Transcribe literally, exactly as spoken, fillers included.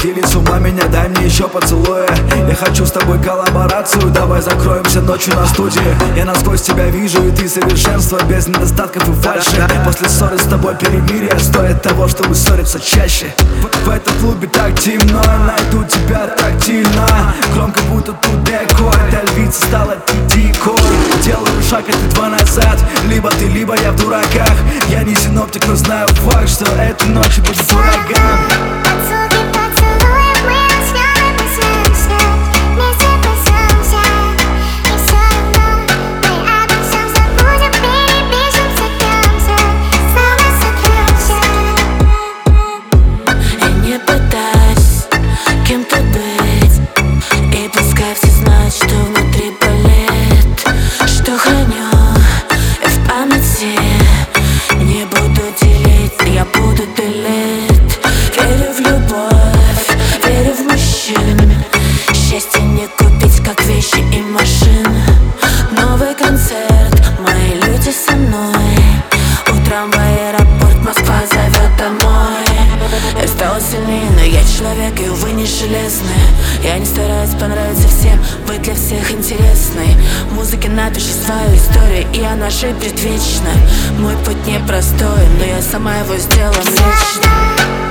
делись ума меня, дай мне еще поцелуя. Я хочу с тобой коллаборацию, давай закроемся ночью на студии. Я насквозь тебя вижу, и ты совершенство, без недостатков и фальши. После ссоры с тобой перемирие стоит того, чтобы ссориться чаще. В, в этом клубе так темно, найду тебя тактильно. Громко будто тут декор, эта львица стала дикой. Делаю шаг, это два назад, либо ты, либо я в дураках. Я не синоптик, но знаю факт, что этой ночью будет ураган. Я стала сильнее, но я человек, и увы не железная. Я не стараюсь понравиться всем, быть для всех интересной. В музыке напиши свою историю, и она же предвечна. Мой путь непростой, но я сама его сделала лично.